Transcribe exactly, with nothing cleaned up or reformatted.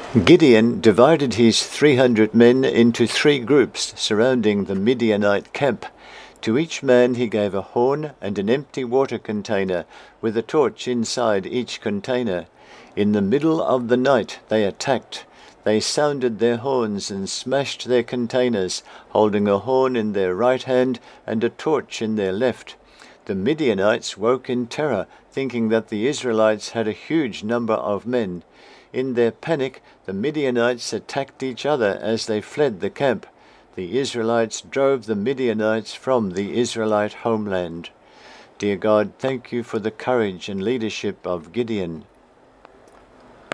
Gideon divided his three hundred men into three groups surrounding the Midianite camp. To each man he gave a horn and an empty water container with a torch inside each container. In the middle of the night they attacked. They sounded their horns and smashed their containers, holding a horn in their right hand and a torch in their left. The Midianites woke in terror, thinking that the Israelites had a huge number of men. In their panic, the Midianites attacked each other as they fled the camp. The Israelites drove the Midianites from the Israelite homeland. Dear God, thank you for the courage and leadership of Gideon.